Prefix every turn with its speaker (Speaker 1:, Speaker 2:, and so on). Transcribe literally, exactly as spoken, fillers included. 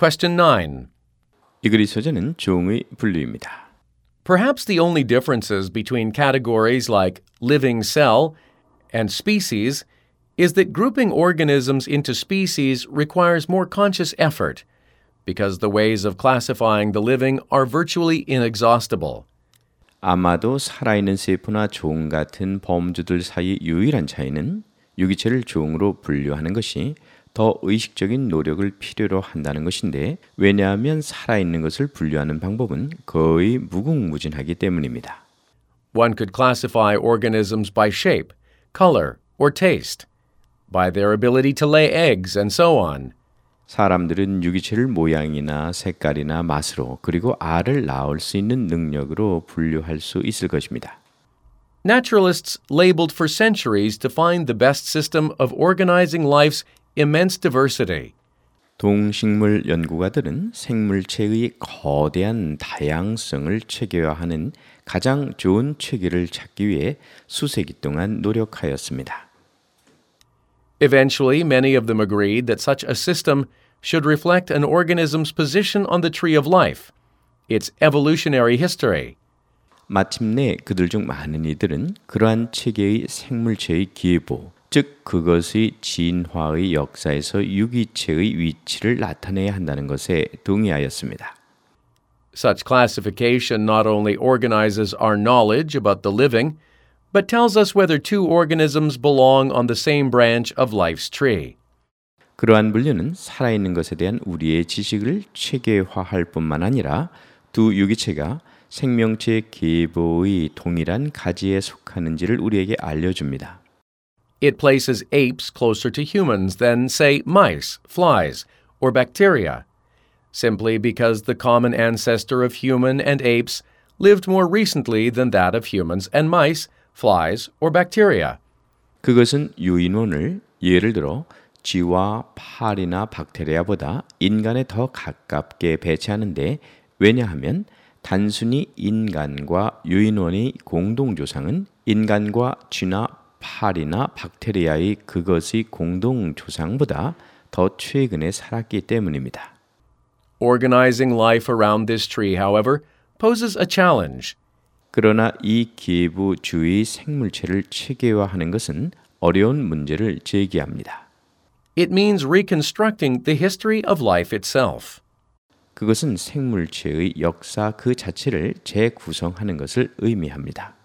Speaker 1: Question nine.
Speaker 2: 이 글의 소재는 종의 분류입니다.
Speaker 1: Perhaps the only differences between categories like living cell and species is that grouping organisms into species requires more conscious effort because the ways of classifying the living are virtually inexhaustible.
Speaker 2: 아마도 살아있는 세포나 종 같은 범주들 사이 유일한 차이는 유기체를 종으로 분류하는 것이 더 의식적인 노력을 필요로 한다는 것인데 왜냐하면 살아있는 것을 분류하는 방법은 거의 무궁무진하기 때문입니다.
Speaker 1: One could classify organisms by shape, color, or taste, by their ability to lay eggs, and so on.
Speaker 2: 사람들은 유기체를 모양이나 색깔이나 맛으로 그리고 알을 낳을 수 있는 능력으로 분류할 수 있을 것입니다.
Speaker 1: Naturalists labeled for centuries to find the best system of organizing life's immense diversity.
Speaker 2: 동식물 연구가들은 생물체의 거대한 다양성을 체계화하는 가장 좋은 체계를 찾기 위해 수세기 동안 노력하였습니다.
Speaker 1: Eventually, many of them agreed that such a system should reflect an organism's position on the tree of life, its evolutionary history.
Speaker 2: 마침내 그들 중 많은 이들은 그러한 체계의 생물체의 기보, 즉 그것의 진화의 역사에서 유기체의 위치를 나타내야 한다는 것에 동의하였습니다.
Speaker 1: Such classification not only organizes our knowledge about the living, but tells us whether two organisms belong on the same branch of life's tree.
Speaker 2: 그러한 분류는 살아있는 것에 대한 우리의 지식을 체계화할 뿐만 아니라 두 유기체가 생명체 계보의 동일한 가지에 속하는지를 우리에게 알려줍니다.
Speaker 1: It places apes closer to humans than, say, mice, flies, or bacteria, simply because the common ancestor of human and apes lived more recently than that of humans and mice, flies, or bacteria.
Speaker 2: 그것은 유인원을 예를 들어 쥐와 파리나 박테리아보다 인간에 더 가깝게 배치하는데 왜냐하면 단순히 인간과 유인원의 공동조상은 인간과 쥐나 파리나 박테리아의 그것의 공동조상보다 더 최근에 살았기 때문입니다.
Speaker 1: Organizing life around this tree, however, poses a challenge.
Speaker 2: 그러나 이 계보주의 생물체를 체계화하는 것은 어려운 문제를 제기합니다.
Speaker 1: It means reconstructing the history of life itself.
Speaker 2: 그것은 생물체의 역사 그 자체를 재구성하는 것을 의미합니다.